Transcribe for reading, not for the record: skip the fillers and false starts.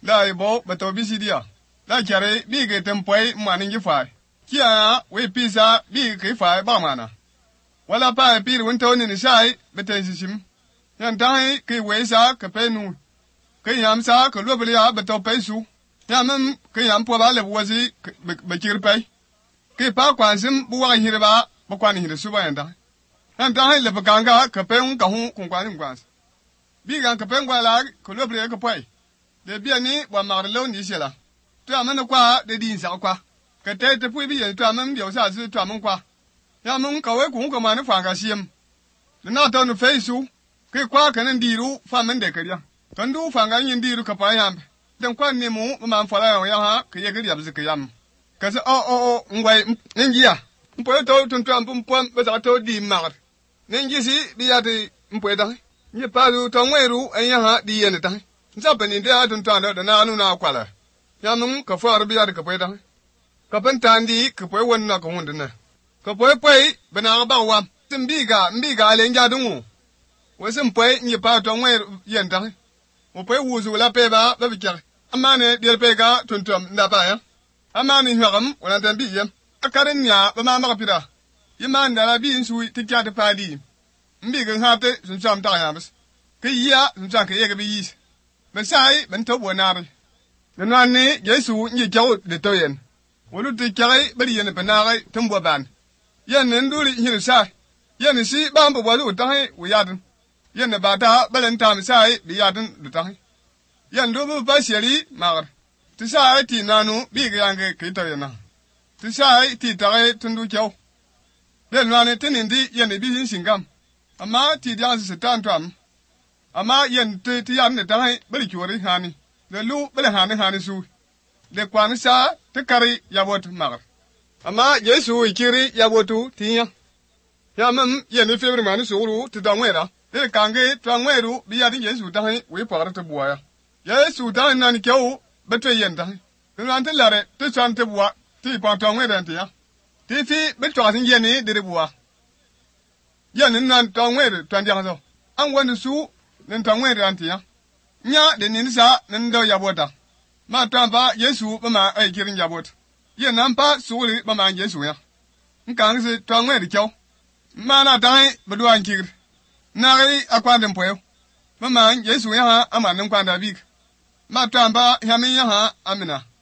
la bo bato bisidia la chare bi ke tempoi manin ji fai kia we pisa bi ke fai ba mana wala pa pi wonto ni sai beten sisim yan dai ke we sa ke penu ke yam sa ke lo blia bato pesu yamam ke yam po ba le wozi be kirpai ke pa kwansim buwa hirba ba kwani hir suba yanda yan dai le baganga ke pen ka hu kun kwani kwans bi gan ke pen kwala ke lo blia ke pai de biani wa marlo ni sela to amana kwa de din sa kwa ke te pu bi ye to amam bio sa su to amam kwa ya mun ka we kun ko ma ne fa ga siem na to no feisu ke kwa kan ndiru fa men de kariya kan du fa ga yin ndiru ka pa ya dan kwa ne mu ma fa la ya ha ke ye ga ya bi ke yam ka se o ngwai ngiya mpo to tun to am pom ba za to di mar ngi si bi ya de mpo da ni pa du to ngweru en ya ha di ye ne ta nsa bani de atun to da na anu na kwala ya mun ka fa arbi ya de ka pa da ka ban tandi ka pa won na ko hun na ka pa bana ba wa mbiga le nja dungu wesim poi ni pa to ngweru yen ta mo poi wuzu la pe ba bi kya amane de pe ga tuntum nda ba ya amani hwagam wala tan bi yem akarin nya ba ma pira yiman da la bi nsu ti kya de padi mbiga ngate sun sam ta ya bas ke ya sun sa ke ye ga bi yi ben sai ben to bonari nan ne yesu ni jaw de to yen wolu ti kya bari yen banare tumbo ban yen nduri hin sa yen si bambo walu tahi uyadun yen ba ta balen tam sai bi yadun dutahi yen do bu basheri magar ti sai ti nanu bi gange kito yana ti sai ti tare tundu kyaw yen wane tinindi yen bi singam amma ti dia se tantam amma yen ti yan ne tahi bari kyori hani le lu bale hani su le kwani sa ti kari yabot magar amma yesu ikiri yabotu tiya ya mam yene febri mani suru ti dangwera de kange dangweru bi ya din yesu tahi we par te buaya yesu tahi nan kyau beto yenda nan te lare te chan te bua ti pa dangwera tiya ti fi beto asin yene de bua yene nan dangwera twandia so an wani su nan dangwera tiya nya de nin sa nan do yabota ma tamba yesu ba ma ai kirin yabota ye nampa suri ba man yesu ya nkang se twangwe de kyo mana dai bedu an kir nari akwande mpoyo ba man yesu ya ha amanin kwanda big ma tamba yamin ya ha amina